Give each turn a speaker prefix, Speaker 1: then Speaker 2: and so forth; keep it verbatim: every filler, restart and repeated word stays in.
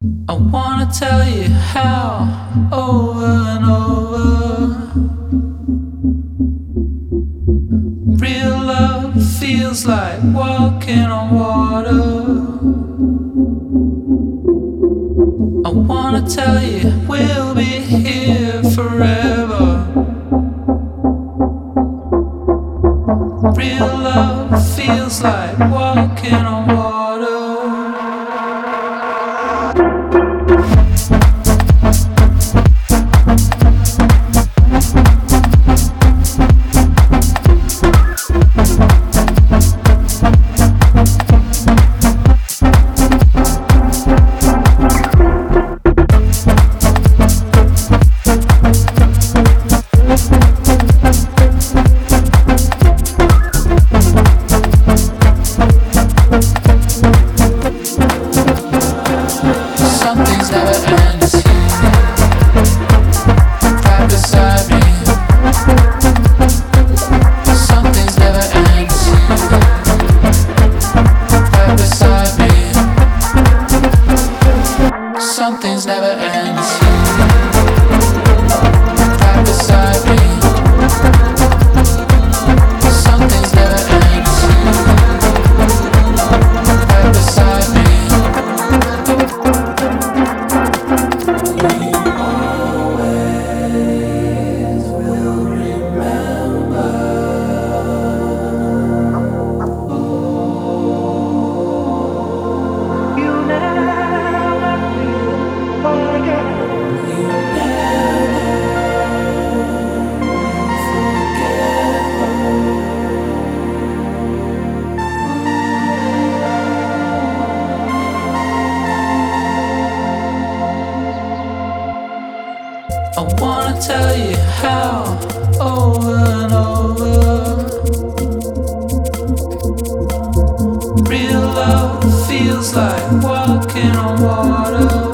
Speaker 1: I wanna tell you how over and over real love feels like walking on water. I wanna tell you we'll be here forever. Real love feels like walking on water. Something's never ends. Right beside me. Something's never ends. Right beside me. We always will remember. You never. I wanna tell you how over and over real love feels like walking on water.